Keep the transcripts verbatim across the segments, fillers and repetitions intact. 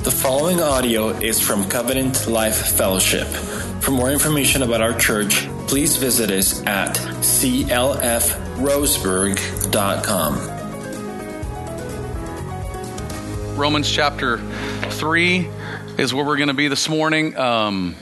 The following audio is from Covenant Life Fellowship. For more information about our church, please visit us at c l f roseburg dot com. Romans chapter three is where we're going to be this morning. Um,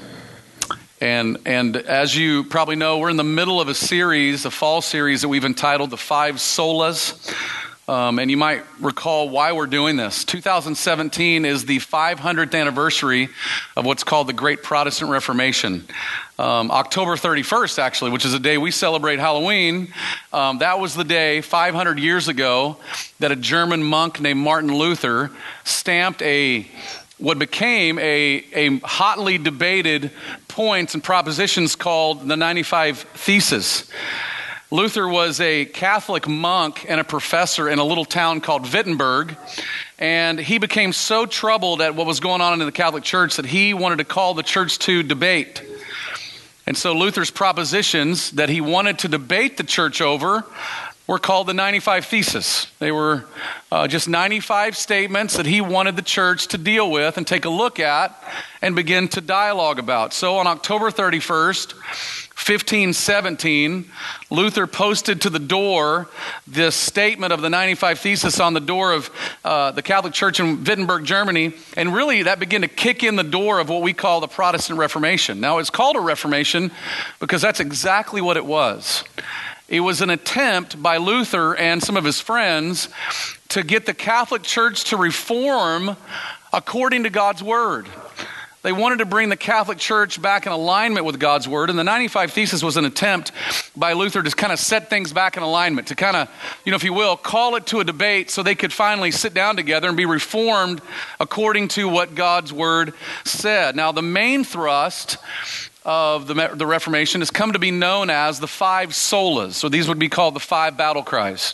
and and as you probably know, we're in the middle of a series, a fall series that we've entitled The Five Solas. Um, and you might recall why we're doing this. two thousand seventeen is the five hundredth anniversary of what's called the Great Protestant Reformation. Um, October thirty-first, actually, which is the day we celebrate Halloween, um, that was the day five hundred years ago that a German monk named Martin Luther stamped a what became a, a hotly debated points and propositions called the ninety-five Theses. Luther was a Catholic monk and a professor in a little town called Wittenberg, and he became so troubled at what was going on in the Catholic Church that he wanted to call the church to debate. And so Luther's propositions that he wanted to debate the church over were called the ninety-five Theses. They were uh, just ninety-five statements that he wanted the church to deal with and take a look at and begin to dialogue about. So on October thirty-first, fifteen seventeen, Luther posted to the door this statement of the ninety-five Theses on the door of uh, the Catholic Church in Wittenberg, Germany, and really that began to kick in the door of what we call the Protestant Reformation. Now it's called a Reformation because that's exactly what it was. It was an attempt by Luther and some of his friends to get the Catholic Church to reform according to God's Word. They wanted to bring the Catholic Church back in alignment with God's Word, and the ninety-five Theses was an attempt by Luther to kind of set things back in alignment, to kind of, you know, if you will, call it to a debate so they could finally sit down together and be reformed according to what God's Word said. Now, the main thrust of the, the Reformation has come to be known as the five solas. So these would be called the five battle cries.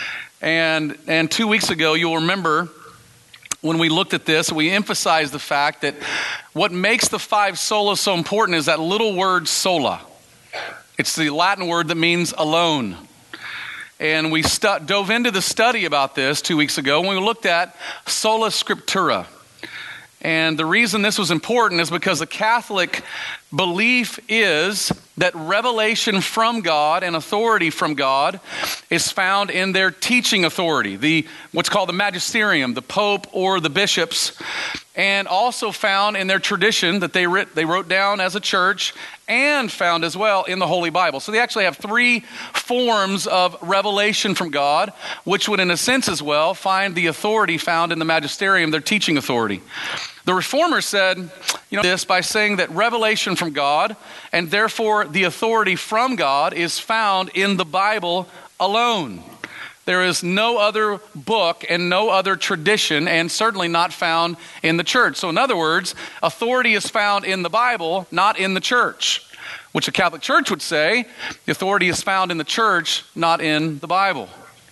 And, and two weeks ago, you'll remember when we looked at this, we emphasized the fact that what makes the five solas so important is that little word sola. It's the Latin word that means alone. And we stu- dove into the study about this two weeks ago when we looked at sola scriptura. And the reason this was important is because the Catholic belief is that revelation from God and authority from God is found in their teaching authority, the what's called the magisterium, the Pope or the bishops, and also found in their tradition that they writ, they wrote down as a church, and found as well in the Holy Bible. So they actually have three forms of revelation from God, which would in a sense as well find the authority found in the magisterium, their teaching authority. The Reformers said, you know, this by saying that revelation from God and therefore the authority from God is found in the Bible alone. There is no other book and no other tradition, and certainly not found in the church. So in other words, authority is found in the Bible, not in the church, which the Catholic Church would say the authority is found in the church, not in the Bible.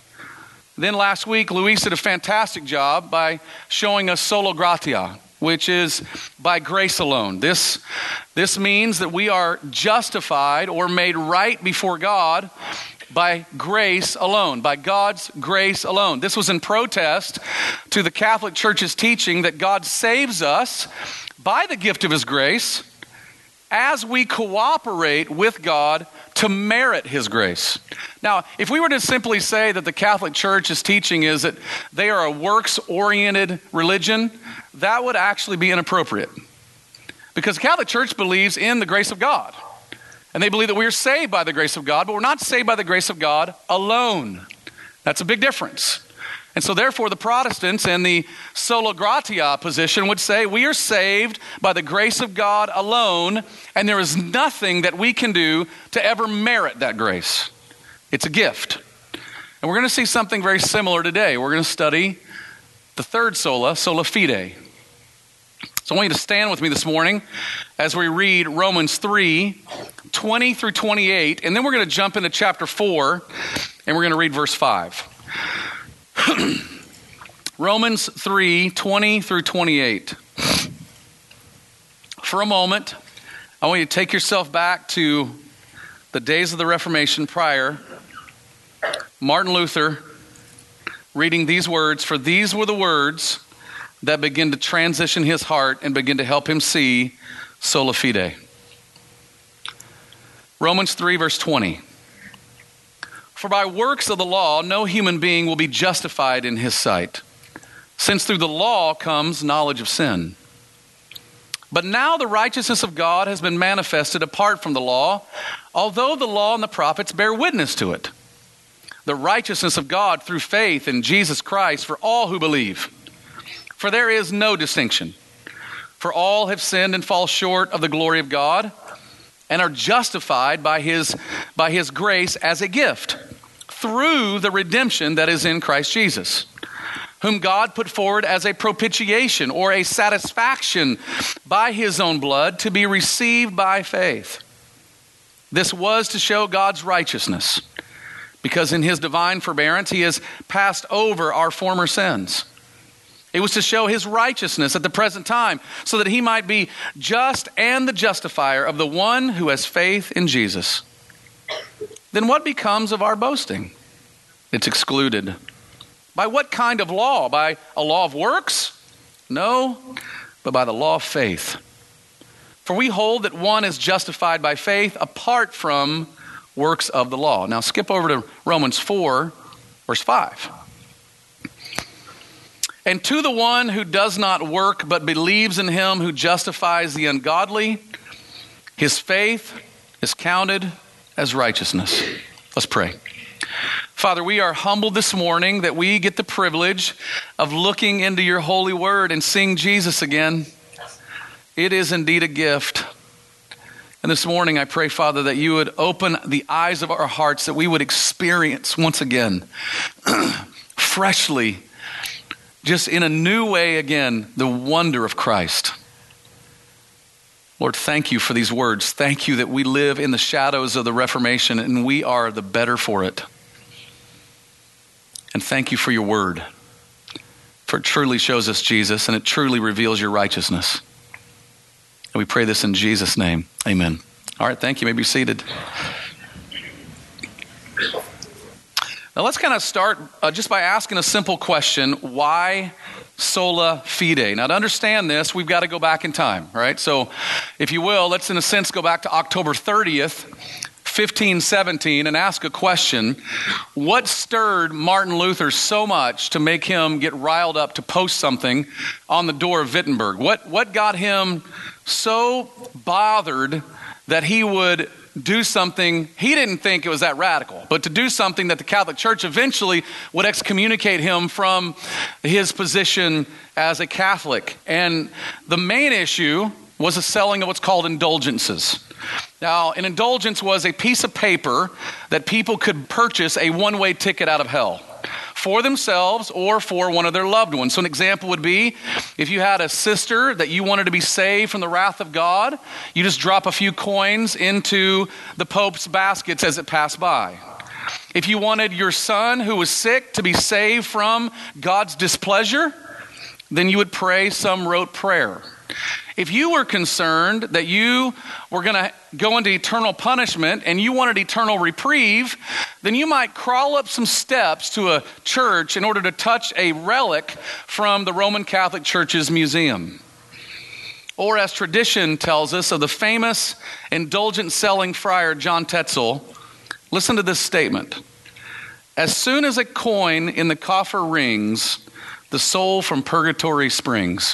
Then last week, Luis did a fantastic job by showing us sola gratia, which is by grace alone. This, this means that we are justified or made right before God by grace alone, by God's grace alone. This was in protest to the Catholic Church's teaching that God saves us by the gift of His grace as we cooperate with God to merit His grace. Now, if we were to simply say that the Catholic Church's teaching is that they are a works-oriented religion, that would actually be inappropriate. Because the Catholic Church believes in the grace of God. And they believe that we are saved by the grace of God, but we're not saved by the grace of God alone. That's a big difference. And so therefore the Protestants and the sola gratia position would say we are saved by the grace of God alone, and there is nothing that we can do to ever merit that grace. It's a gift. And we're going to see something very similar today. We're going to study the third sola, sola fide. So I want you to stand with me this morning as we read Romans three, twenty through twenty-eight, and then we're going to jump into chapter four, and we're going to read verse five. Romans three, twenty through twenty-eight. For a moment, I want you to take yourself back to the days of the Reformation prior. Martin Luther reading these words, "For these were the words that begin to transition his heart and begin to help him see sola fide. Romans three, verse twenty. For by works of the law, no human being will be justified in his sight, since through the law comes knowledge of sin. But now the righteousness of God has been manifested apart from the law, although the law and the prophets bear witness to it. The righteousness of God through faith in Jesus Christ for all who believe. For there is no distinction. For all have sinned and fall short of the glory of God, and are justified by his, by his grace as a gift, through the redemption that is in Christ Jesus, whom God put forward as a propitiation or a satisfaction by his own blood to be received by faith. This was to show God's righteousness, because in his divine forbearance he has passed over our former sins. It was to show his righteousness at the present time, so that he might be just and the justifier of the one who has faith in Jesus. Then what becomes of our boasting? It's excluded. By what kind of law? By a law of works? No, but by the law of faith. For we hold that one is justified by faith apart from works of the law. Now skip over to Romans four, verse five. And to the one who does not work but believes in him who justifies the ungodly, his faith is counted as righteousness. Let's pray. Father, we are humbled this morning that we get the privilege of looking into your holy word and seeing Jesus again. It is indeed a gift. And this morning I pray, Father, that you would open the eyes of our hearts, that we would experience once again, freshly, just in a new way again, the wonder of Christ. Lord, thank you for these words. Thank you that we live in the shadows of the Reformation and we are the better for it. And thank you for your word, for it truly shows us Jesus and it truly reveals your righteousness. And we pray this in Jesus' name. Amen. All right, thank you. You may be seated. Now let's kind of start uh, just by asking a simple question. Why sola fide? Now to understand this, we've got to go back in time, right? So if you will, let's in a sense go back to October thirtieth, fifteen seventeen and ask a question. What stirred Martin Luther so much to make him get riled up to post something on the door of Wittenberg? What, what got him so bothered that he would do something? He didn't think it was that radical, but to do something that the Catholic Church eventually would excommunicate him from his position as a Catholic. And the main issue was the selling of what's called indulgences. Now, an indulgence was a piece of paper that people could purchase a one-way ticket out of hell for themselves or for one of their loved ones. So an example would be if you had a sister that you wanted to be saved from the wrath of God, you just drop a few coins into the Pope's baskets as it passed by. If you wanted your son who was sick to be saved from God's displeasure, then you would pray some rote prayer. If you were concerned that you were going to go into eternal punishment and you wanted eternal reprieve, then you might crawl up some steps to a church in order to touch a relic from the Roman Catholic Church's museum. Or as tradition tells us of the famous indulgence-selling friar John Tetzel, listen to this statement. As soon as a coin in the coffer rings, the soul from purgatory springs.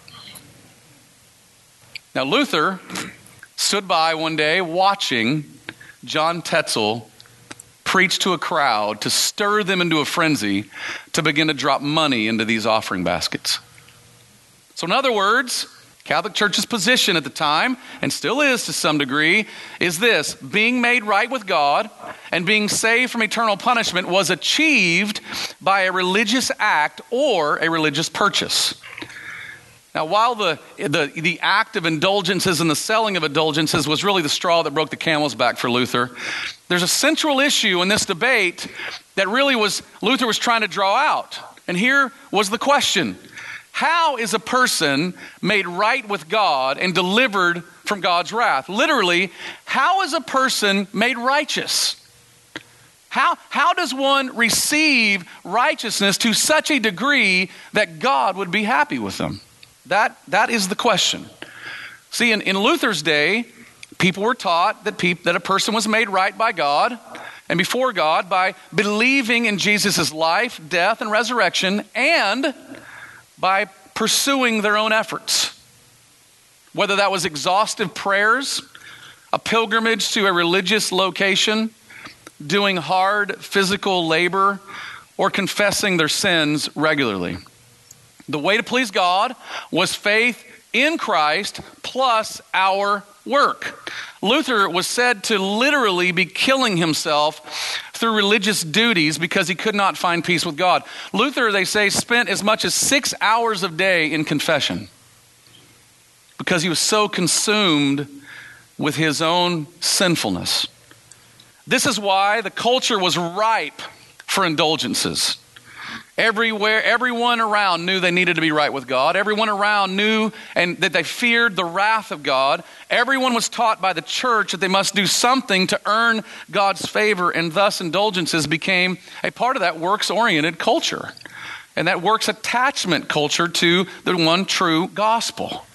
Now, Luther stood by one day watching John Tetzel preach to a crowd to stir them into a frenzy to begin to drop money into these offering baskets. So in other words, Catholic Church's position at the time, and still is to some degree, is this: being made right with God and being saved from eternal punishment was achieved by a religious act or a religious purchase. Now, while the, the the act of indulgences and the selling of indulgences was really the straw that broke the camel's back for Luther, there's a central issue in this debate that really was Luther was trying to draw out. And here was the question: how is a person made right with God and delivered from God's wrath? Literally, how is a person made righteous? How, how does one receive righteousness to such a degree that God would be happy with them? That, that is the question. See, in, in Luther's day, people were taught that, peop, that a person was made right by God and before God by believing in Jesus' life, death, and resurrection, and by pursuing their own efforts. Whether that was exhaustive prayers, a pilgrimage to a religious location, doing hard physical labor, or confessing their sins regularly. The way to please God was faith in Christ plus our work. Luther was said to literally be killing himself through religious duties because he could not find peace with God. Luther, they say, spent as much as six hours a day in confession because he was so consumed with his own sinfulness. This is why the culture was ripe for indulgences. Everywhere, everyone around knew they needed to be right with God. Everyone around knew and that they feared the wrath of God. Everyone was taught by the church that they must do something to earn God's favor, and thus indulgences became a part of that works-oriented culture. And that works attachment culture to the one true gospel.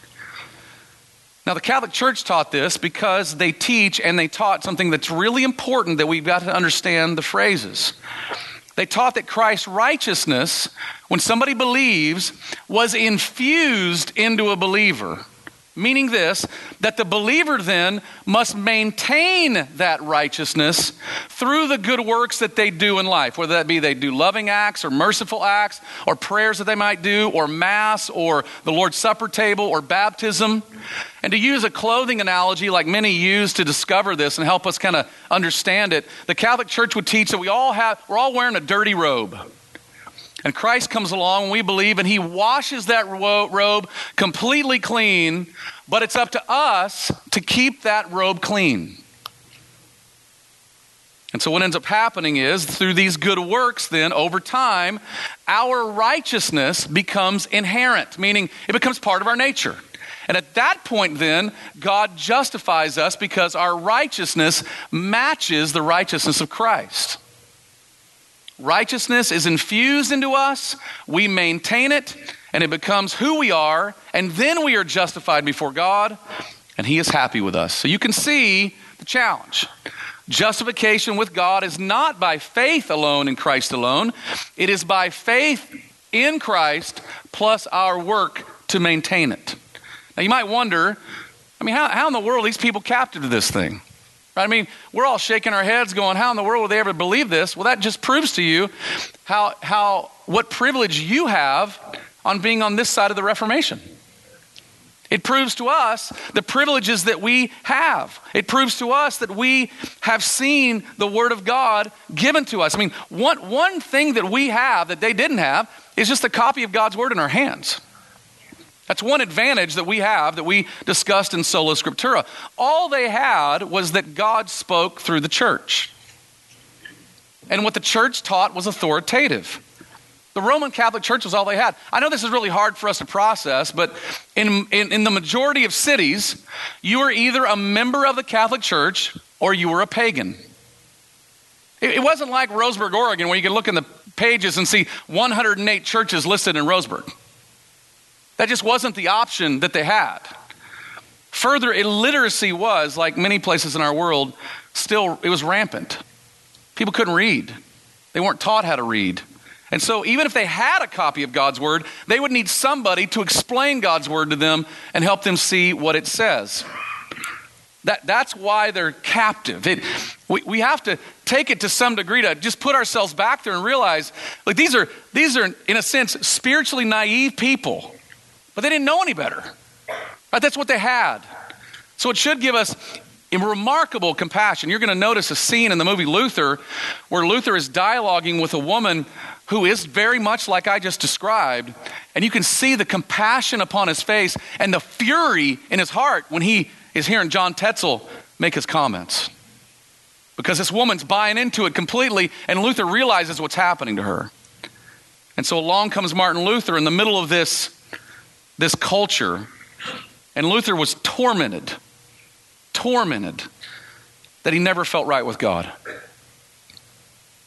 Now, the Catholic Church taught this because they teach and they taught something that's really important that we've got to understand the phrases. They taught that Christ's righteousness, when somebody believes, was infused into a believer. Meaning this, that the believer then must maintain that righteousness through the good works that they do in life. Whether that be they do loving acts or merciful acts or prayers that they might do or Mass or the Lord's Supper table or baptism. And to use a clothing analogy like many use to discover this and help us kind of understand it, the Catholic Church would teach that we all have, we're all wearing a dirty robe. And Christ comes along and we believe and he washes that robe completely clean, but it's up to us to keep that robe clean. And so what ends up happening is through these good works then over time, our righteousness becomes inherent, meaning it becomes part of our nature. And at that point then, God justifies us because our righteousness matches the righteousness of Christ. Righteousness is infused into us, we maintain it, and it becomes who we are, and then we are justified before God, and he is happy with us. So you can see the challenge. Justification with God is not by faith alone in Christ alone. It is by faith in Christ plus our work to maintain it. Now you might wonder, I mean, how, how in the world are these people captive to this thing? I mean, we're all shaking our heads going, how in the world would they ever believe this? Well, that just proves to you how, how what privilege you have on being on this side of the Reformation. It proves to us the privileges that we have. It proves to us that we have seen the Word of God given to us. I mean, one, one thing that we have that they didn't have is just a copy of God's Word in our hands. That's one advantage that we have that we discussed in Sola Scriptura. All they had was that God spoke through the church. And what the church taught was authoritative. The Roman Catholic Church was all they had. I know this is really hard for us to process, but in, in, in the majority of cities, you were either a member of the Catholic Church or you were a pagan. It, it wasn't like Roseburg, Oregon, where you could look in the pages and see one hundred eight churches listed in Roseburg. That just wasn't the option that they had. Further, illiteracy was, like many places in our world, still, it was rampant. People couldn't read. They weren't taught how to read. And so even if they had a copy of God's Word, they would need somebody to explain God's Word to them and help them see what it says. That, that's why they're captive. It, we, we have to take it to some degree to just put ourselves back there and realize, like these are, these are, in a sense, spiritually naive people. But they didn't know any better. Right? That's what they had. So it should give us a remarkable compassion. You're going to notice a scene in the movie Luther where Luther is dialoguing with a woman who is very much like I just described. And you can see the compassion upon his face and the fury in his heart when he is hearing John Tetzel make his comments. Because this woman's buying into it completely and Luther realizes what's happening to her. And so along comes Martin Luther in the middle of this this culture, and Luther was tormented, tormented that he never felt right with God.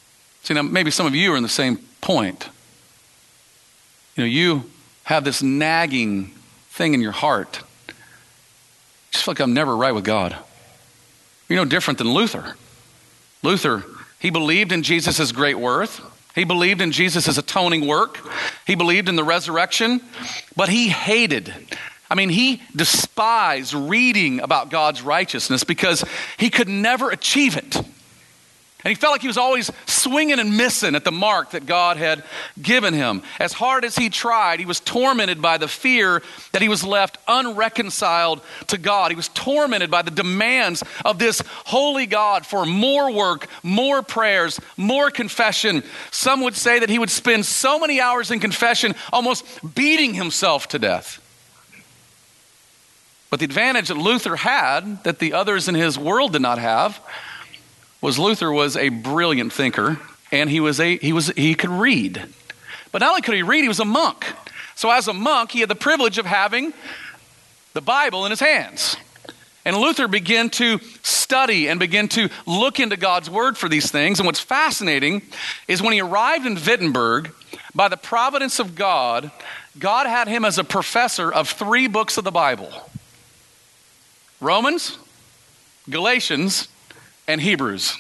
See, now maybe some of you are in the same point. You know, you have this nagging thing in your heart. You just feel like I'm never right with God. You're no different than Luther. Luther, he believed in Jesus' great worth. He believed in Jesus' atoning work. He believed in the resurrection, but he hated, I mean, he despised reading about God's righteousness because he could never achieve it. And he felt like he was always swinging and missing at the mark that God had given him. As hard as he tried, he was tormented by the fear that he was left unreconciled to God. He was tormented by the demands of this holy God for more work, more prayers, more confession. Some would say that he would spend so many hours in confession, almost beating himself to death. But the advantage that Luther had, that the others in his world did not have, was Luther was a brilliant thinker, and he was a he was he could read. But not only could he read, he was a monk. So as a monk, he had the privilege of having the Bible in his hands. And Luther began to study and begin to look into God's word for these things. And what's fascinating is when he arrived in Wittenberg, by the providence of God, God had him as a professor of three books of the Bible: Romans, Galatians, and Hebrews.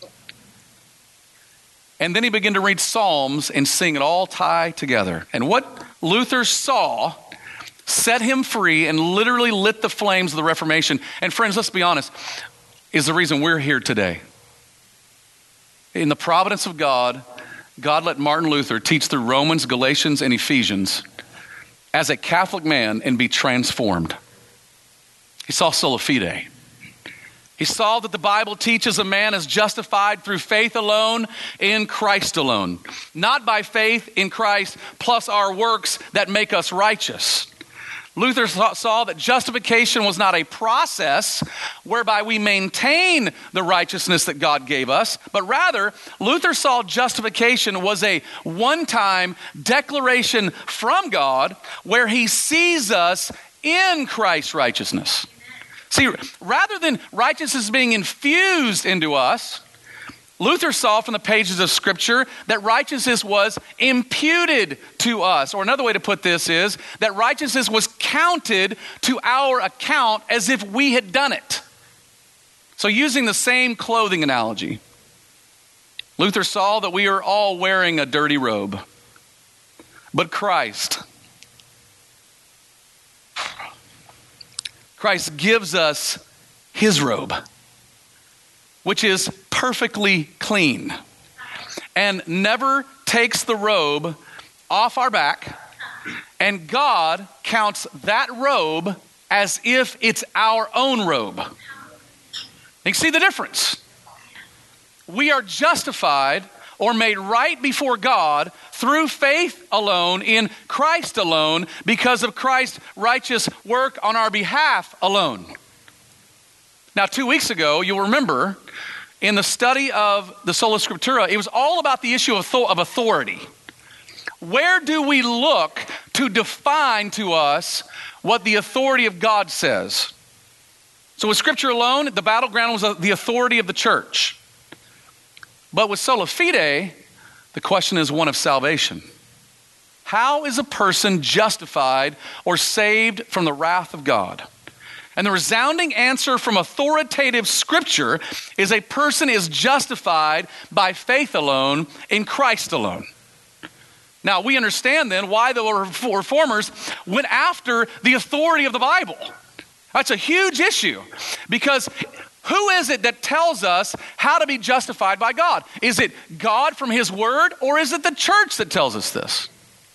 And then he began to read Psalms and sing it all tie together. And what Luther saw set him free and literally lit the flames of the Reformation. And friends, let's be honest, is the reason we're here today. In the providence of God, God let Martin Luther teach through Romans, Galatians, and Ephesians as a Catholic man and be transformed. He saw sola fide. He saw that the Bible teaches a man is justified through faith alone in Christ alone. Not by faith in Christ plus our works that make us righteous. Luther saw that justification was not a process whereby we maintain the righteousness that God gave us, but rather Luther saw justification was a one-time declaration from God where he sees us in Christ's righteousness. See, rather than righteousness being infused into us, Luther saw from the pages of Scripture that righteousness was imputed to us. Or another way to put this is that righteousness was counted to our account as if we had done it. So using the same clothing analogy, Luther saw that we are all wearing a dirty robe, but Christ Christ gives us his robe, which is perfectly clean and never takes the robe off our back, and God counts that robe as if it's our own robe. You see the difference? We are justified or made right before God through faith alone in Christ alone because of Christ's righteous work on our behalf alone. Now, two weeks ago, you'll remember in the study of the Sola Scriptura, it was all about the issue of authority. Where do we look to define to us what the authority of God says? So with Scripture alone, the battleground was the authority of the church. But with sola fide, the question is one of salvation. How is a person justified or saved from the wrath of God? And the resounding answer from authoritative Scripture is a person is justified by faith alone in Christ alone. Now, we understand then why the Reformers went after the authority of the Bible. That's a huge issue because who is it that tells us how to be justified by God? Is it God from his word, or is it the church that tells us this?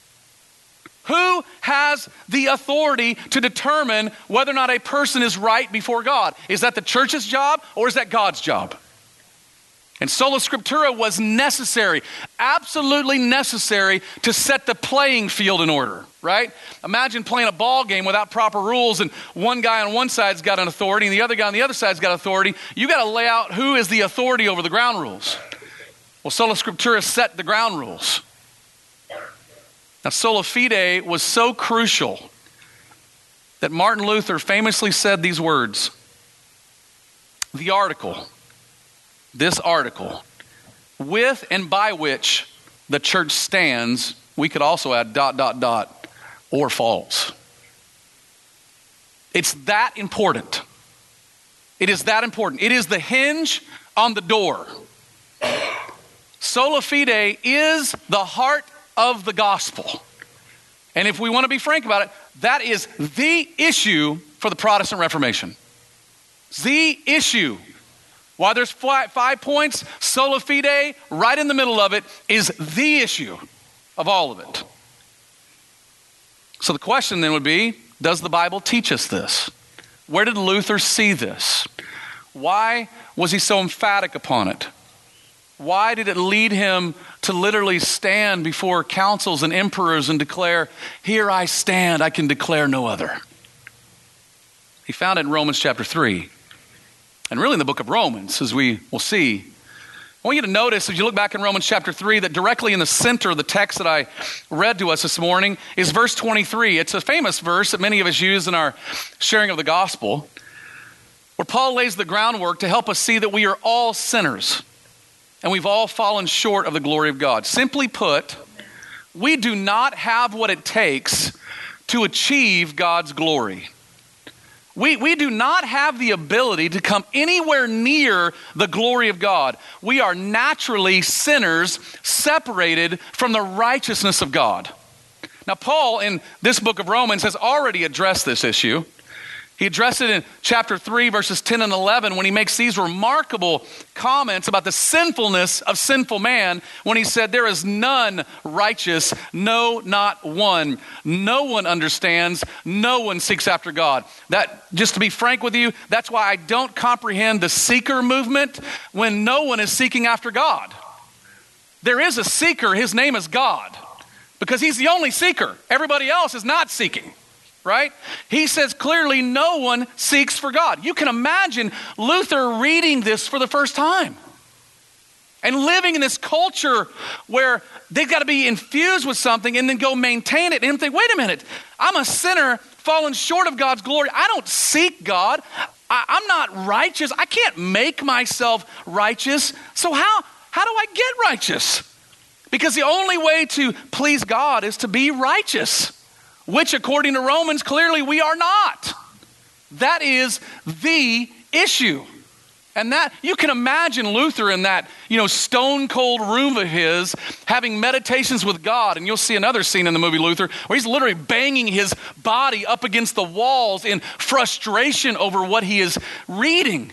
Who has the authority to determine whether or not a person is right before God? Is that the church's job, or is that God's job? And sola scriptura was necessary, absolutely necessary to set the playing field in order, right? Imagine playing a ball game without proper rules and one guy on one side's got an authority and the other guy on the other side's got authority. You got to lay out who is the authority over the ground rules. Well, sola scriptura set the ground rules. Now, sola fide was so crucial that Martin Luther famously said these words: the article, this article, with and by which the church stands, we could also add dot, dot, dot, or falls. It's that important. It is that important. It is the hinge on the door. Sola fide is the heart of the gospel. And if we want to be frank about it, that is the issue for the Protestant Reformation. The issue. Why there's five, five points, sola fide, right in the middle of it, is the issue of all of it. So the question then would be, does the Bible teach us this? Where did Luther see this? Why was he so emphatic upon it? Why did it lead him to literally stand before councils and emperors and declare, here I stand, I can declare no other? He found it in Romans chapter three. And really in the book of Romans, as we will see. I want you to notice, as you look back in Romans chapter three, that directly in the center of the text that I read to us this morning is verse twenty-three. It's a famous verse that many of us use in our sharing of the gospel, where Paul lays the groundwork to help us see that we are all sinners, and we've all fallen short of the glory of God. Simply put, we do not have what it takes to achieve God's glory. We, we do not have the ability to come anywhere near the glory of God. We are naturally sinners separated from the righteousness of God. Now, Paul in this book of Romans has already addressed this issue. He addressed it in chapter three, verses ten and eleven, when he makes these remarkable comments about the sinfulness of sinful man, when he said, there is none righteous, no, not one. No one understands, no one seeks after God. That, just to be frank with you, that's why I don't comprehend the seeker movement when no one is seeking after God. There is a seeker, his name is God, because he's the only seeker. Everybody else is not seeking. Right? He says clearly no one seeks for God. You can imagine Luther reading this for the first time and living in this culture where they've got to be infused with something and then go maintain it and think, wait a minute, I'm a sinner fallen short of God's glory. I don't seek God. I, I'm not righteous. I can't make myself righteous. So how, how do I get righteous? Because the only way to please God is to be righteous, which according to Romans, clearly we are not. That is the issue. And that, you can imagine Luther in that, you know, stone cold room of his, having meditations with God. And you'll see another scene in the movie Luther, where he's literally banging his body up against the walls in frustration over what he is reading.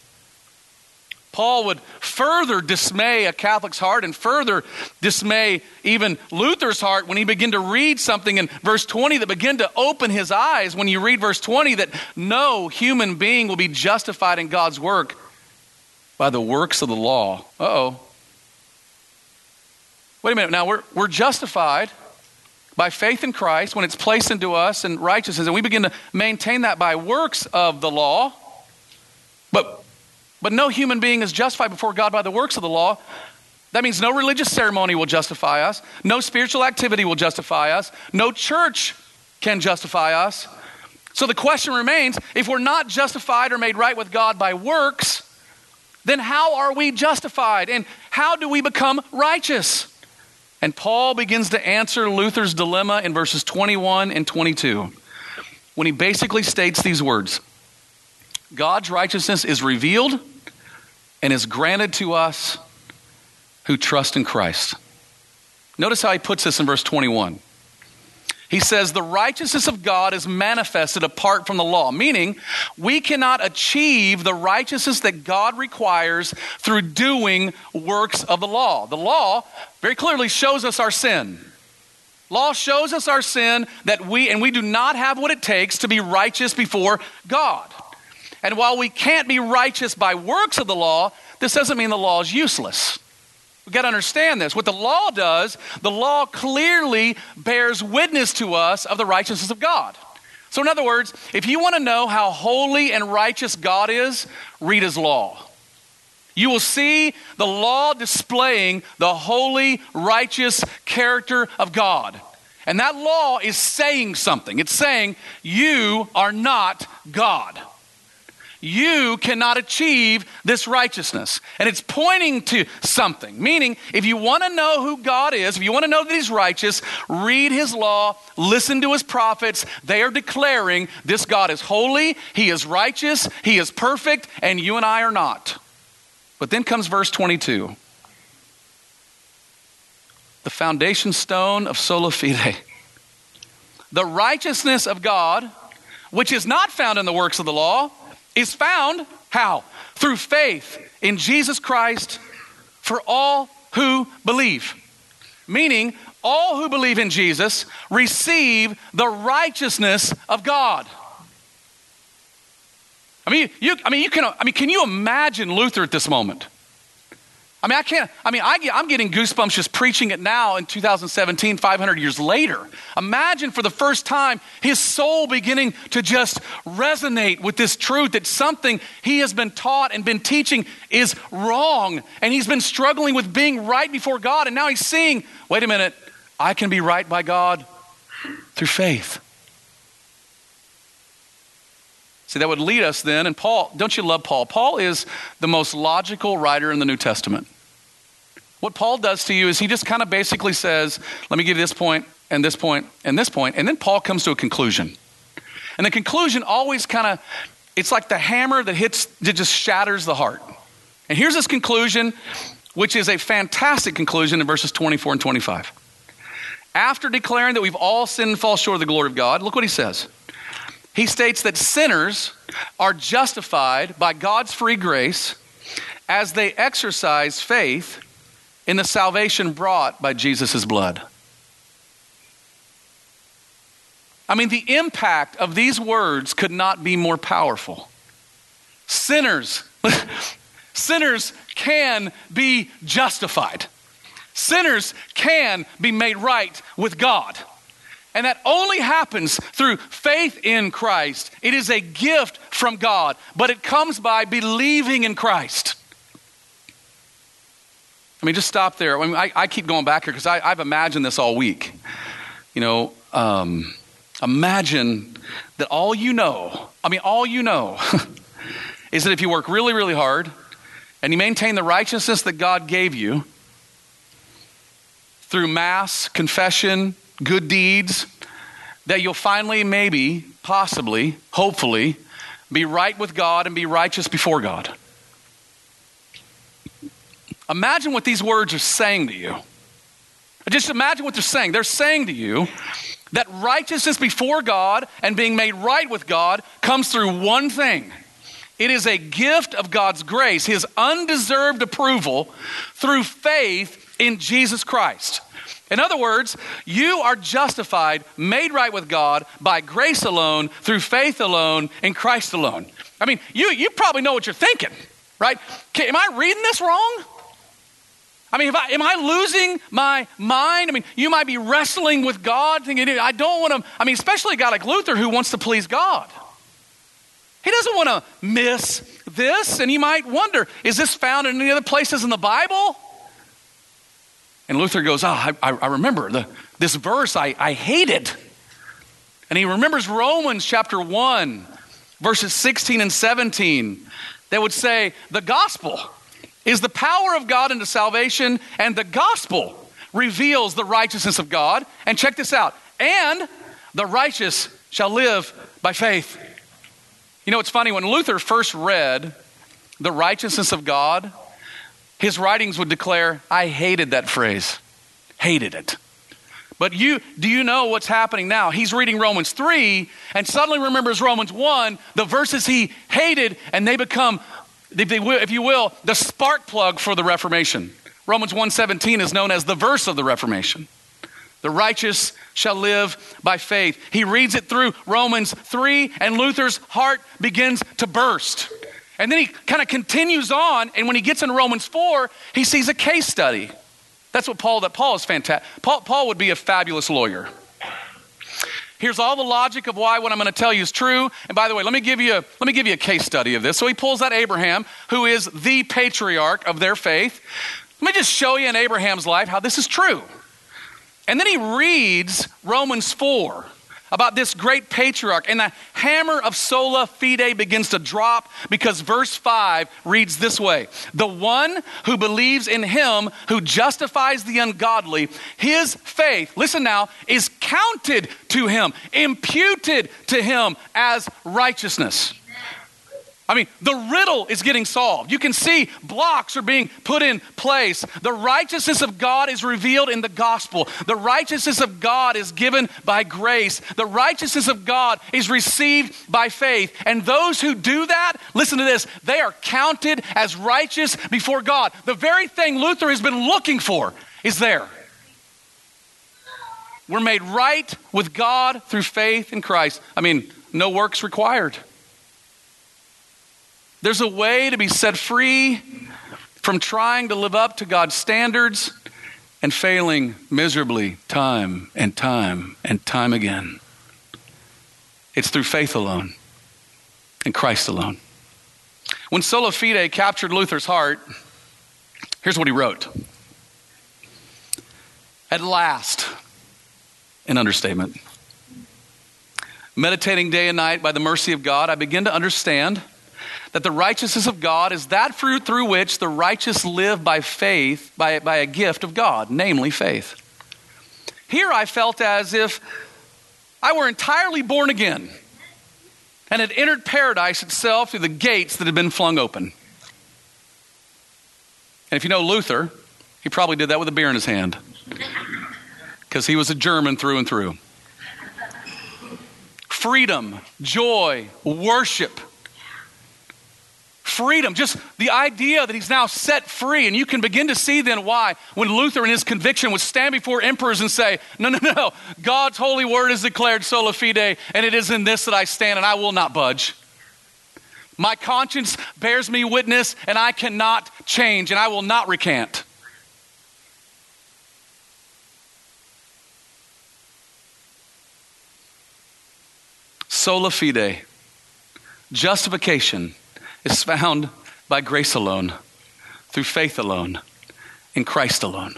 Paul would further dismay a Catholic's heart and further dismay even Luther's heart when he began to read something in verse twenty that began to open his eyes when you read verse twenty, that no human being will be justified in God's work by the works of the law. Uh-oh. Wait a minute. Now we're, we're justified by faith in Christ when it's placed into us in righteousness, and we begin to maintain that by works of the law. But But no human being is justified before God by the works of the law. That means no religious ceremony will justify us. No spiritual activity will justify us. No church can justify us. So the question remains, if we're not justified or made right with God by works, then how are we justified? And how do we become righteous? And Paul begins to answer Luther's dilemma in verses twenty-one and twenty-two, when he basically states these words: God's righteousness is revealed and is granted to us who trust in Christ. Notice how he puts this in verse twenty-one. He says, the righteousness of God is manifested apart from the law, meaning we cannot achieve the righteousness that God requires through doing works of the law. The law very clearly shows us our sin. Law shows us our sin, that we and we do not have what it takes to be righteous before God. And while we can't be righteous by works of the law, this doesn't mean the law is useless. We've got to understand this. What the law does, the law clearly bears witness to us of the righteousness of God. So in other words, if you want to know how holy and righteous God is, read his law. You will see the law displaying the holy, righteous character of God. And that law is saying something. It's saying, you are not God. you cannot achieve this righteousness. And it's pointing to something. Meaning, if you want to know who God is, if you want to know that he's righteous, read his law, listen to his prophets. They are declaring this God is holy, he is righteous, he is perfect, and you and I are not. But then comes verse twenty-two. The foundation stone of sola fide. The righteousness of God, which is not found in the works of the law, is found, how? Through faith in Jesus Christ for all who believe. Meaning, all who believe in Jesus receive the righteousness of God. I mean, you, I mean, you can, I mean, can you imagine Luther at this moment? I mean, I can't, I mean, I get, I'm getting goosebumps just preaching it now in two thousand seventeen, five hundred years later. Imagine for the first time, his soul beginning to just resonate with this truth that something he has been taught and been teaching is wrong. And he's been struggling with being right before God. And now he's seeing, wait a minute, I can be right by God through faith. See, that would lead us then, and Paul, don't you love Paul? Paul is the most logical writer in the New Testament. What Paul does to you is he just kind of basically says, let me give you this point, and this point, and this point, and then Paul comes to a conclusion. And the conclusion always kind of, it's like the hammer that hits, that just shatters the heart. And here's this conclusion, which is a fantastic conclusion in verses twenty-four and twenty-five. After declaring that we've all sinned and fall short of the glory of God, look what he says. He states that sinners are justified by God's free grace as they exercise faith in the salvation brought by Jesus' blood. I mean, the impact of these words could not be more powerful. Sinners, sinners can be justified. Sinners can be made right with God. And that only happens through faith in Christ. It is a gift from God, but it comes by believing in Christ. I mean, just stop there. I mean, I, I keep going back here because I've imagined this all week. You know, um, imagine that all you know, I mean, all you know is that if you work really, really hard and you maintain the righteousness that God gave you through mass, confession, good deeds, that you'll finally, maybe, possibly, hopefully, be right with God and be righteous before God. Imagine what these words are saying to you. Just imagine what they're saying. They're saying to you that righteousness before God and being made right with God comes through one thing. It is a gift of God's grace, his undeserved approval through faith in Jesus Christ. In other words, you are justified, made right with God by grace alone, through faith alone, in Christ alone. I mean, you, you probably know what you're thinking, right? Okay, am I reading this wrong? I mean, if I, am I losing my mind? I mean, you might be wrestling with God, thinking, I don't want to, I mean, especially a guy like Luther who wants to please God. He doesn't want to miss this, and you might wonder, is this found in any other places in the Bible? And Luther goes, oh, I, I remember the, this verse I, I hated. And he remembers Romans chapter one, verses sixteen and seventeen, that would say, the gospel is the power of God into salvation, and the gospel reveals the righteousness of God. And check this out, and the righteous shall live by faith. You know, it's funny, when Luther first read the righteousness of God, his writings would declare, I hated that phrase, hated it. But you, do you know what's happening now? He's reading Romans three and suddenly remembers Romans one, the verses he hated, and they become, if you will, the spark plug for the Reformation. Romans one seventeen is known as the verse of the Reformation. The righteous shall live by faith. He reads it through Romans three, and Luther's heart begins to burst. And then he kind of continues on, and when he gets into Romans four, he sees a case study. That's what Paul, that Paul is fantastic. Paul, Paul would be a fabulous lawyer. Here's all the logic of why what I'm going to tell you is true. And by the way, let me give you a, let me give you a case study of this. So he pulls out Abraham, who is the patriarch of their faith. Let me just show you in Abraham's life how this is true. And then he reads Romans four about this great patriarch, and the hammer of sola fide begins to drop because verse five reads this way: the one who believes in him who justifies the ungodly, his faith, listen now, is counted to him, imputed to him as righteousness. I mean, the riddle is getting solved. You can see blocks are being put in place. The righteousness of God is revealed in the gospel. The righteousness of God is given by grace. The righteousness of God is received by faith. And those who do that, listen to this, they are counted as righteous before God. The very thing Luther has been looking for is there. We're made right with God through faith in Christ. I mean, no works required. There's a way to be set free from trying to live up to God's standards and failing miserably time and time and time again. It's through faith alone and Christ alone. When sola fide captured Luther's heart, here's what he wrote. At last, an understatement. Meditating day and night by the mercy of God, I begin to understand that the righteousness of God is that fruit through which the righteous live by faith, by, by a gift of God, namely faith. Here I felt as if I were entirely born again and had entered paradise itself through the gates that had been flung open. And if you know Luther, he probably did that with a beer in his hand because he was a German through and through. Freedom, joy, worship. Freedom, just the idea that he's now set free. And you can begin to see then why when Luther in his conviction would stand before emperors and say, no, no, no, God's holy word is declared sola fide, and it is in this that I stand, and I will not budge. My conscience bears me witness, and I cannot change, and I will not recant. Sola fide, justification, is found by grace alone, through faith alone, in Christ alone.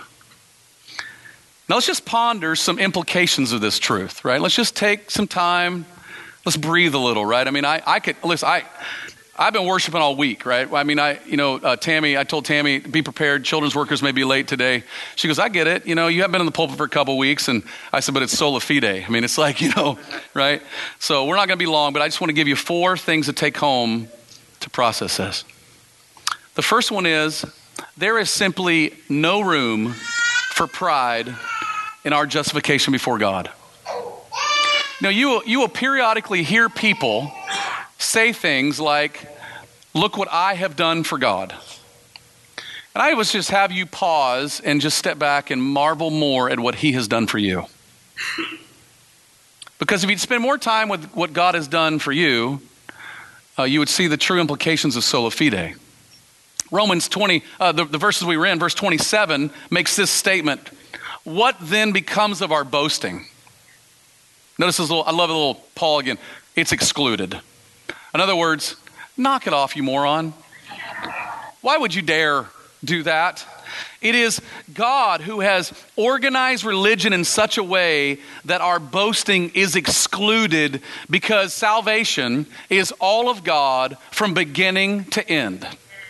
Now let's just ponder some implications of this truth, right? Let's just take some time. Let's breathe a little, right? I mean, I, I could, listen, I, I've been worshiping all week, right? I mean, I, you know, uh, Tammy, I told Tammy, be prepared. Children's workers may be late today. She goes, I get it. You know, you haven't been in the pulpit for a couple weeks. And I said, but it's sola fide. I mean, it's like, you know, right? So we're not going to be long, but I just want to give you four things to take home to process this. The first one is, there is simply no room for pride in our justification before God. Now, you will, you will periodically hear people say things like, look what I have done for God. And I would just have you pause and just step back and marvel more at what he has done for you. Because if you'd spend more time with what God has done for you, uh, you would see the true implications of sola fide. Romans twenty, uh, the, the verses we were in, verse twenty-seven, makes this statement. What then becomes of our boasting? Notice this little, I love a little Paul again. It's excluded. In other words, knock it off, you moron. Why would you dare do that? It is God who has organized religion in such a way that our boasting is excluded because salvation is all of God from beginning to end.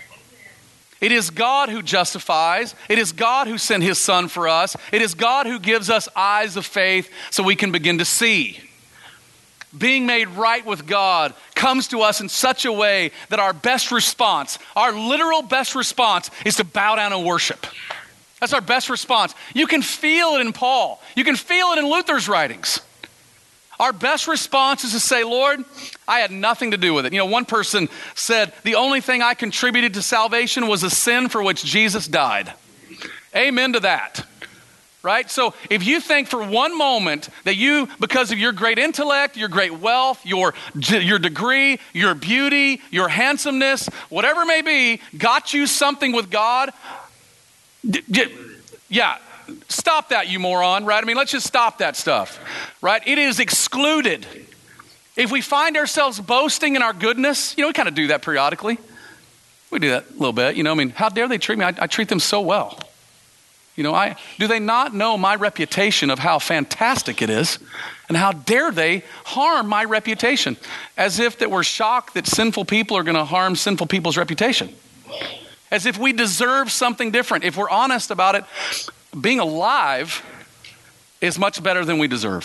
It is God who justifies. It is God who sent his son for us. It is God who gives us eyes of faith so we can begin to see. Being made right with God comes to us in such a way that our best response, our literal best response, is to bow down and worship. That's our best response. You can feel it in Paul. You can feel it in Luther's writings. Our best response is to say, Lord, I had nothing to do with it. You know, one person said, the only thing I contributed to salvation was a sin for which Jesus died. Amen to that. Right? So if you think for one moment that you, because of your great intellect, your great wealth, your, your degree, your beauty, your handsomeness, whatever it may be, got you something with God, d- d- yeah, stop that, you moron, right? I mean, let's just stop that stuff, right? It is excluded. If we find ourselves boasting in our goodness, you know, we kind of do that periodically. We do that a little bit, you know, I mean, how dare they treat me? I, I treat them so well. You know, I do they not know my reputation of how fantastic it is And how dare they harm my reputation? As if that we're shocked that sinful people are going to harm sinful people's reputation. As if we deserve something different. If we're honest about it, being alive is much better than we deserve.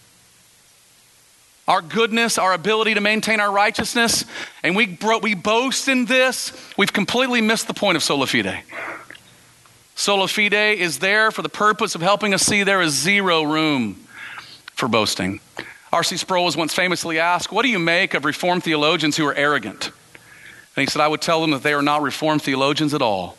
Our goodness, our ability to maintain our righteousness, and we bro- we boast in this, we've completely missed the point of sola fide. Sola fide is there for the purpose of helping us see there is zero room for boasting. R C Sproul was once famously asked, what do you make of Reformed theologians who are arrogant? And he said, I would tell them that they are not Reformed theologians at all.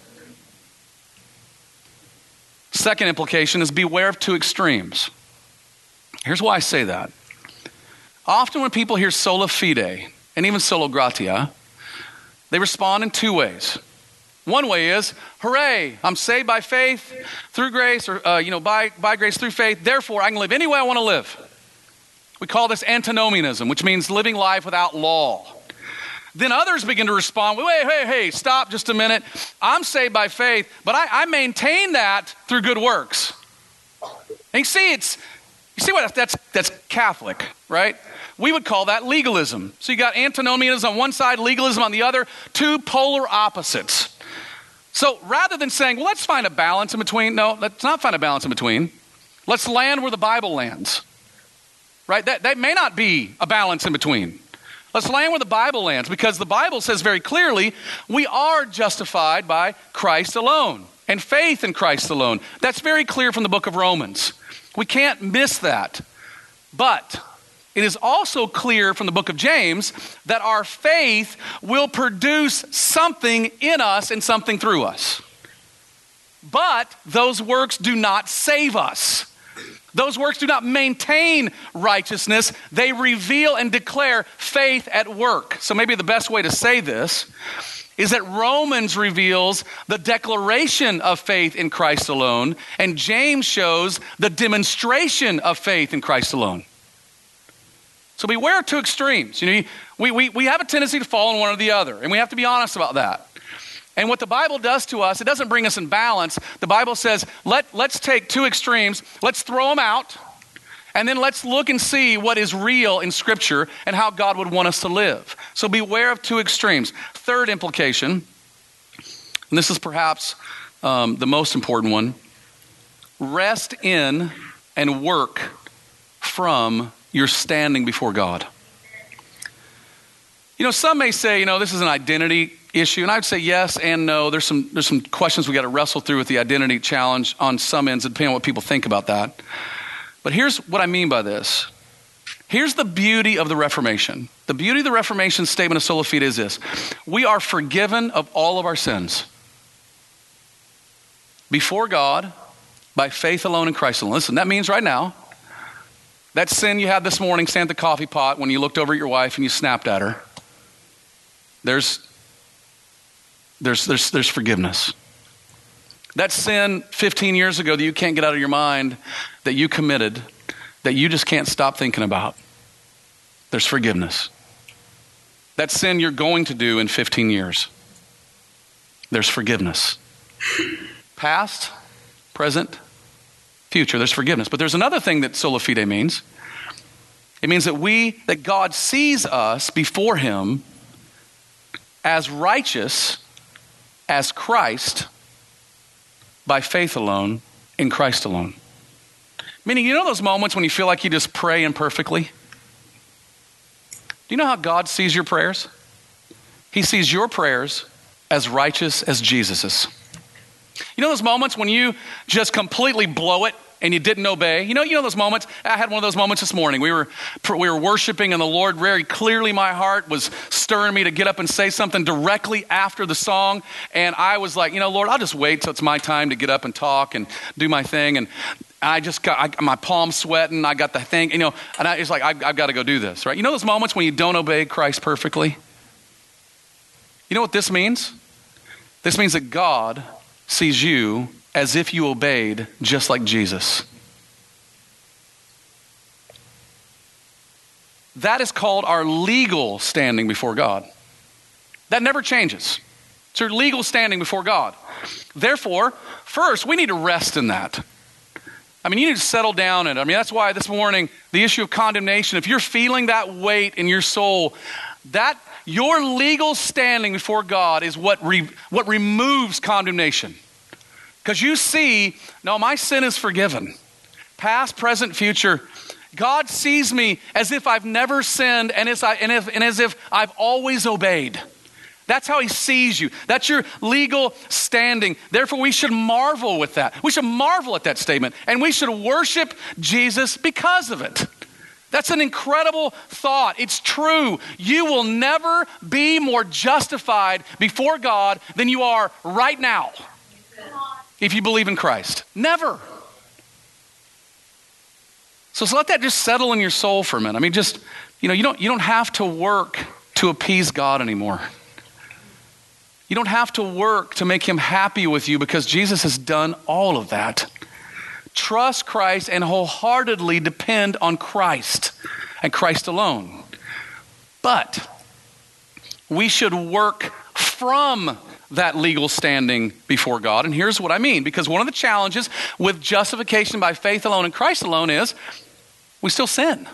Second implication is beware of two extremes. Here's why I say that. Often when people hear sola fide, and even sola gratia, they respond in two ways. One way is, hooray, I'm saved by faith through grace, or uh, you know, by, by grace through faith, therefore I can live any way I want to live. We call this antinomianism, which means living life without law. Then others begin to respond, wait, hey, hey, stop just a minute. I'm saved by faith, but I, I maintain that through good works. And you see, it's, you see what, that's, that's Catholic, right? We would call that legalism. So you got antinomianism on one side, legalism on the other, two polar opposites. So rather than saying, well, let's find a balance in between. No, let's not find a balance in between. Let's land where the Bible lands, right? That, that may not be a balance in between. Let's land where the Bible lands, because the Bible says very clearly we are justified by Christ alone and faith in Christ alone. That's very clear from the book of Romans. We can't miss that. But it is also clear from the book of James that our faith will produce something in us and something through us. But those works do not save us. Those works do not maintain righteousness. They reveal and declare faith at work. So maybe the best way to say this is that Romans reveals the declaration of faith in Christ alone, and James shows the demonstration of faith in Christ alone. So beware of two extremes. You know, we, we, we have a tendency to fall in one or the other, and we have to be honest about that. And what the Bible does to us, it doesn't bring us in balance. The Bible says, Let, let's take two extremes, let's throw them out, and then let's look and see what is real in Scripture and how God would want us to live. So beware of two extremes. Third implication, and this is perhaps um, the most important one, rest in and work from your standing before God. You know, some may say, you know, this is an identity issue, and I would say yes and no. There's some there's some questions we got to wrestle through with the identity challenge on some ends, depending on what people think about that. But here's what I mean by this. Here's the beauty of the Reformation. The beauty of the Reformation statement of sola fide is this: we are forgiven of all of our sins before God by faith alone in Christ alone. Listen, that means right now, that sin you had this morning, standing at the coffee pot when you looked over at your wife and you snapped at her, there's There's, there's, there's forgiveness. That sin fifteen years ago that you can't get out of your mind, that you committed, that you just can't stop thinking about, there's forgiveness. That sin you're going to do in fifteen years, there's forgiveness. Past, present, future, there's forgiveness. But there's another thing that sola fide means. It means that we, that God sees us before him as righteous as Christ by faith alone in Christ alone. Meaning, you know those moments when you feel like you just pray imperfectly? Do you know how God sees your prayers? He sees your prayers as righteous as Jesus's. You know those moments when you just completely blow it and you didn't obey? You know, you know those moments? I had one of those moments this morning. We were we were worshiping, and the Lord very clearly, my heart was stirring me to get up and say something directly after the song. And I was like, you know, Lord, I'll just wait till it's my time to get up and talk and do my thing. And I just got I, my palms sweating. I got the thing, you know, and I, it's like, I've, I've got to go do this, right? You know those moments when you don't obey Christ perfectly? You know what this means? This means that God sees you as if you obeyed just like Jesus. That is called our legal standing before God. That never changes. It's your legal standing before God. Therefore, first, we need to rest in that. I mean, you need to settle down in it. I mean, that's why this morning, the issue of condemnation, if you're feeling that weight in your soul, that your legal standing before God is what re, what removes condemnation. Because you see, no, my sin is forgiven. Past, present, future. God sees me as if I've never sinned and as, I, and, if, and as if I've always obeyed. That's how he sees you. That's your legal standing. Therefore, we should marvel with that. We should marvel at that statement. And we should worship Jesus because of it. That's an incredible thought. It's true. You will never be more justified before God than you are right now if you believe in Christ. Never. So, so let that just settle in your soul for a minute. I mean, just, you know, you don't, you don't have to work to appease God anymore. You don't have to work to make him happy with you because Jesus has done all of that. Trust Christ and wholeheartedly depend on Christ and Christ alone. But we should work from that legal standing before God. And here's what I mean. Because one of the challenges with justification by faith alone and Christ alone is we still sin.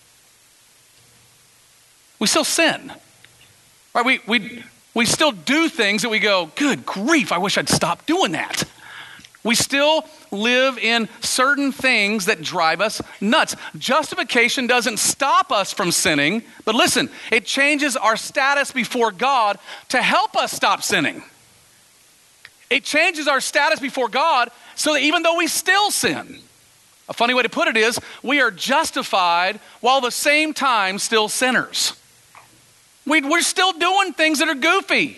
We still sin. Right? We, we, we still do things that we go, good grief, I wish I'd stop doing that. We still live in certain things that drive us nuts. Justification doesn't stop us from sinning, but listen, it changes our status before God to help us stop sinning. It changes our status before God so that even though we still sin, a funny way to put it is, we are justified while at the same time still sinners. We, we're still doing things that are goofy.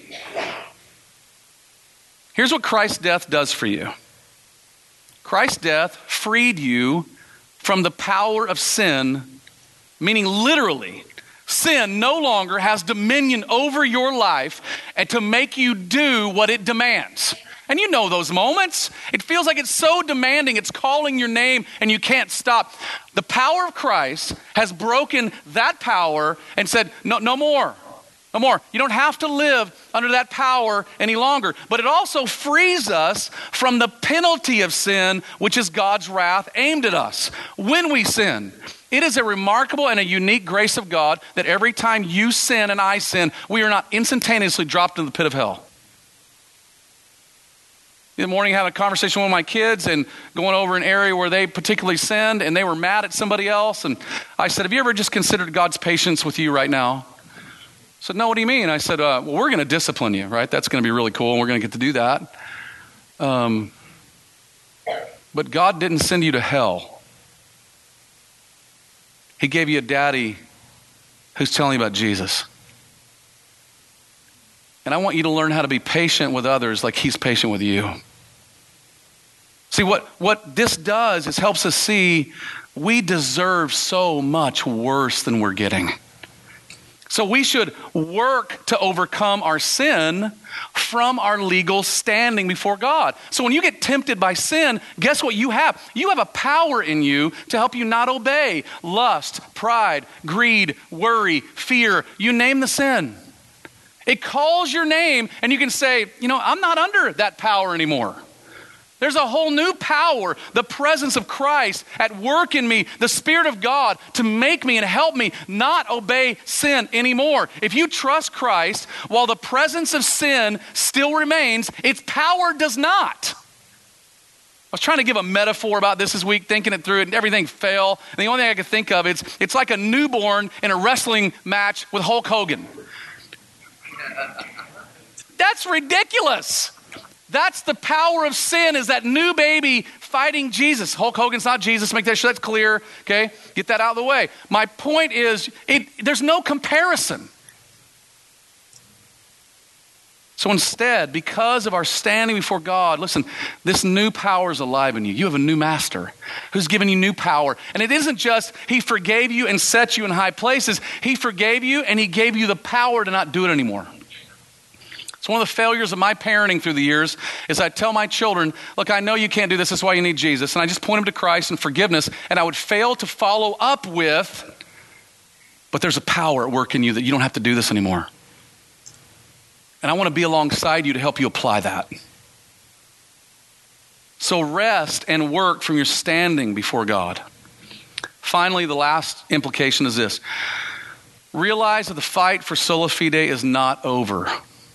Here's what Christ's death does for you. Christ's death freed you from the power of sin, meaning literally, sin no longer has dominion over your life and to make you do what it demands. And you know those moments. It feels like it's so demanding, it's calling your name and you can't stop. The power of Christ has broken that power and said, no, no more. No more. You don't have to live under that power any longer. But it also frees us from the penalty of sin, which is God's wrath aimed at us when we sin. It is a remarkable and a unique grace of God that every time you sin and I sin, we are not instantaneously dropped into the pit of hell. In the morning, I had a conversation with my kids and going over an area where they particularly sinned and they were mad at somebody else. And I said, have you ever just considered God's patience with you right now? I said, no, what do you mean? I said, uh, well, we're going to discipline you, right? That's going to be really cool, and we're going to get to do that. Um, but God didn't send you to hell. He gave you a daddy who's telling you about Jesus. And I want you to learn how to be patient with others like he's patient with you. See, what, what this does is helps us see we deserve so much worse than we're getting. So we should work to overcome our sin from our legal standing before God. So when you get tempted by sin, guess what you have? You have a power in you to help you not obey lust, pride, greed, worry, fear. You name the sin. It calls your name and you can say, you know, I'm not under that power anymore. There's a whole new power, the presence of Christ at work in me, the Spirit of God to make me and help me not obey sin anymore. If you trust Christ, while the presence of sin still remains, its power does not. I was trying to give a metaphor about this this week, thinking it through, and everything fell. And the only thing I could think of is it's like a newborn in a wrestling match with Hulk Hogan. That's ridiculous. That's the power of sin, is that new baby fighting Jesus. Hulk Hogan's not Jesus. Make that sure that's clear, okay? Get that out of the way. My point is, it, there's no comparison. So instead, because of our standing before God, listen, this new power is alive in you. You have a new master who's given you new power. And it isn't just he forgave you and set you in high places. He forgave you and he gave you the power to not do it anymore. So one of the failures of my parenting through the years is I tell my children, look, I know you can't do this. That's why you need Jesus. And I just point them to Christ and forgiveness. And I would fail to follow up with, but there's a power at work in you that you don't have to do this anymore. And I want to be alongside you to help you apply that. So rest and work from your standing before God. Finally, the last implication is this. Realize that the fight for sola fide is not over.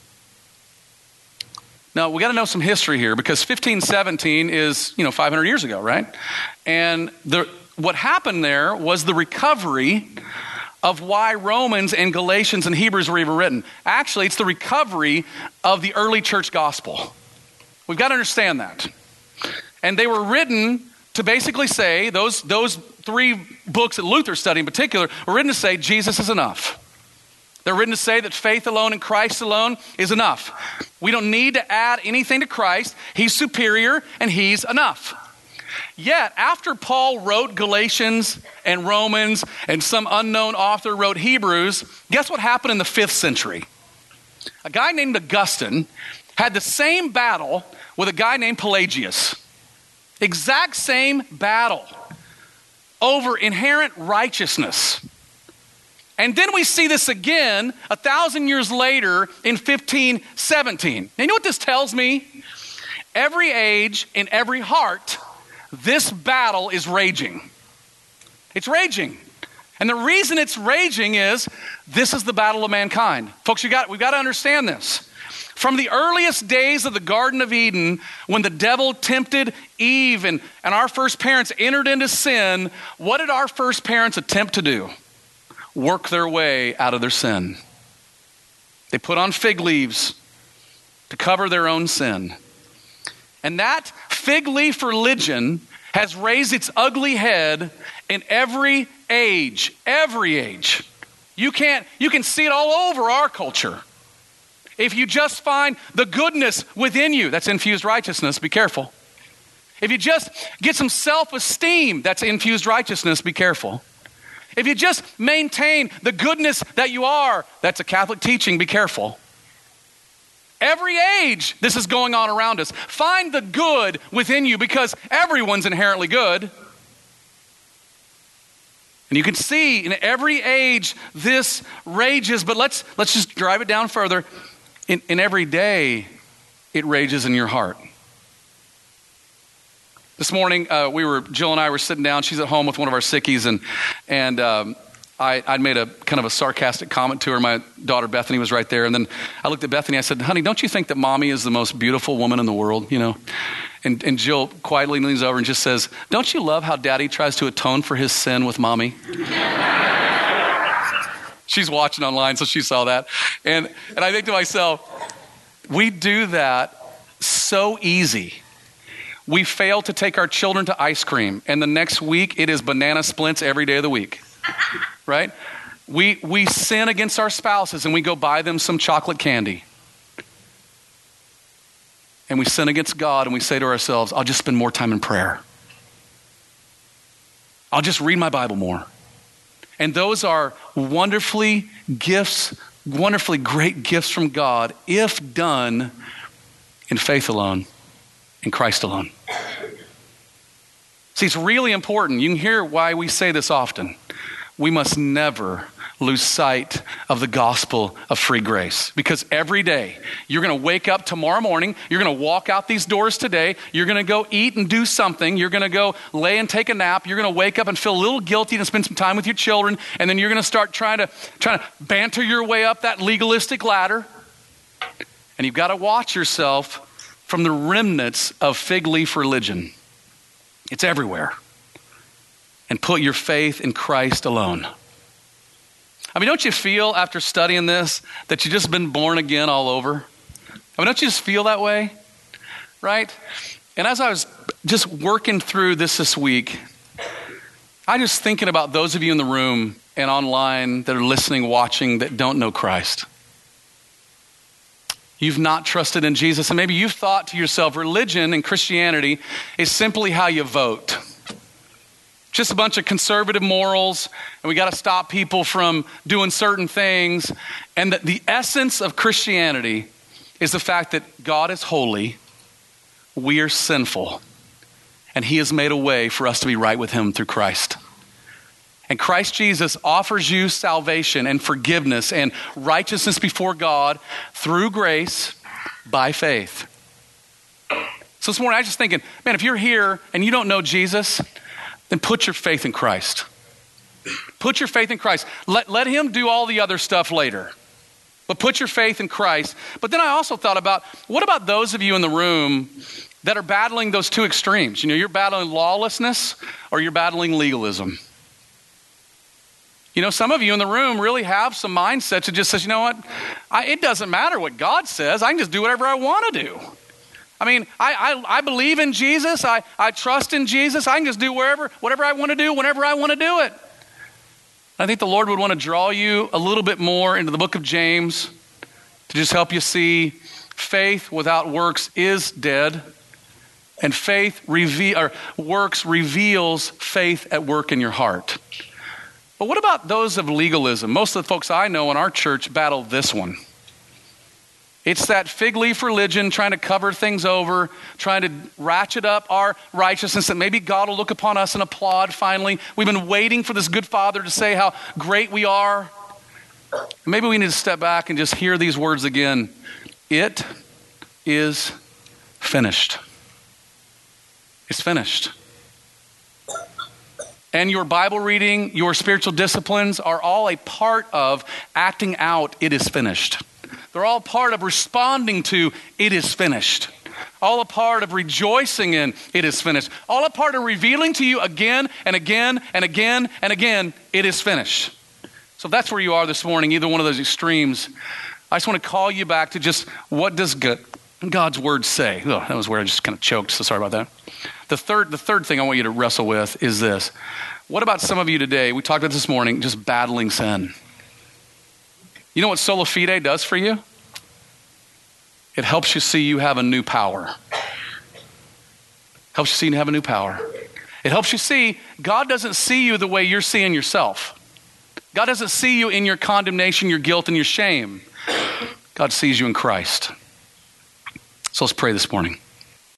Now, we got to know some history here because fifteen seventeen is, you know, five hundred years ago, right? And the what happened there was the recovery of why Romans and Galatians and Hebrews were even written. Actually, it's the recovery of the early church gospel. We've got to understand that. And they were written to basically say, those, those three books that Luther studied in particular, were written to say Jesus is enough. They're written to say that faith alone in Christ alone is enough. We don't need to add anything to Christ. He's superior and he's enough. Yet, after Paul wrote Galatians and Romans and some unknown author wrote Hebrews, guess what happened in the fifth century? A guy named Augustine had the same battle with a guy named Pelagius. Exact same battle over inherent righteousness. And then we see this again a thousand years later in fifteen seventeen. Now, you know what this tells me? Every age, in every heart, this battle is raging. It's raging. And the reason it's raging is this is the battle of mankind. Folks, you got, we've got to understand this. From the earliest days of the Garden of Eden, when the devil tempted Eve and, and our first parents entered into sin, what did our first parents attempt to do? Work their way out of their sin. They put on fig leaves to cover their own sin. And that fig leaf religion has raised its ugly head in every age, every age. You can't, you can see it all over our culture. If you just find the goodness within you, that's infused righteousness, be careful. If you just get some self-esteem, that's infused righteousness, be careful. If you just maintain the goodness that you are, that's a Catholic teaching, be careful. Every age, this is going on around us. Find the good within you because everyone's inherently good. And you can see in every age this rages, but let's let's just drive it down further. In, in every day, it rages in your heart. This morning, uh, we were Jill and I were sitting down. She's at home with one of our sickies, and and um, I, I'd made a kind of a sarcastic comment to her. My daughter Bethany was right there, and then I looked at Bethany. I said, "Honey, don't you think that Mommy is the most beautiful woman in the world?" You know, and and Jill quietly leans over and just says, "Don't you love how Daddy tries to atone for his sin with Mommy?" She's watching online, so she saw that. And and I think to myself, we do that so easy. We fail to take our children to ice cream, and the next week it is banana splints every day of the week, right? We we sin against our spouses, and we go buy them some chocolate candy. And we sin against God, and we say to ourselves, I'll just spend more time in prayer. I'll just read my Bible more. And those are wonderfully gifts, wonderfully great gifts from God if done in faith alone, in Christ alone. See, it's really important. You can hear why we say this often. We must never lose sight of the gospel of free grace. Because every day, you're going to wake up tomorrow morning, you're going to walk out these doors today, you're going to go eat and do something, you're going to go lay and take a nap, you're going to wake up and feel a little guilty and spend some time with your children, and then you're going to start trying to, trying to banter your way up that legalistic ladder. And you've got to watch yourself from the remnants of fig leaf religion. It's everywhere. And put your faith in Christ alone. I mean, don't you feel after studying this that you've just been born again all over? I mean, don't you just feel that way? Right? And as I was just working through this this week, I just thinking about those of you in the room and online that are listening, watching, that don't know Christ. You've not trusted in Jesus, and maybe you've thought to yourself, religion and Christianity is simply how you vote. Just a bunch of conservative morals, and we got to stop people from doing certain things. And that the essence of Christianity is the fact that God is holy, we are sinful, and he has made a way for us to be right with him through Christ. And Christ Jesus offers you salvation and forgiveness and righteousness before God through grace by faith. So this morning I was just thinking, man, if you're here and you don't know Jesus, then put your faith in Christ. Put your faith in Christ. Let, let him do all the other stuff later. But put your faith in Christ. But then I also thought about, what about those of you in the room that are battling those two extremes? You know, you're battling lawlessness or you're battling legalism. You know, some of you in the room really have some mindsets that just says, you know what, I, it doesn't matter what God says. I can just do whatever I want to do. I mean, I, I, I believe in Jesus. I, I trust in Jesus. I can just do wherever, whatever I want to do, whenever I want to do it. I think the Lord would want to draw you a little bit more into the book of James to just help you see faith without works is dead, and faith reve- or works reveals faith at work in your heart. But what about those of legalism? Most of the folks I know in our church battle this one. It's that fig leaf religion trying to cover things over, trying to ratchet up our righteousness that maybe God will look upon us and applaud finally. We've been waiting for this good Father to say how great we are. Maybe we need to step back and just hear these words again. It is finished. It's finished. And your Bible reading, your spiritual disciplines are all a part of acting out, it is finished. They're all part of responding to, it is finished. All a part of rejoicing in, it is finished. All a part of revealing to you again and again and again and again, it is finished. So if that's where you are this morning, either one of those extremes, I just want to call you back to just, what does God's word say? Oh, that was where I just kind of choked, so sorry about that. The third, the third thing I want you to wrestle with is this. What about some of you today, we talked about this morning, just battling sin? You know what Sola Fide does for you? It helps you see you have a new power. Helps you see you have a new power. It helps you see God doesn't see you the way you're seeing yourself. God doesn't see you in your condemnation, your guilt, and your shame. God sees you in Christ. So let's pray this morning.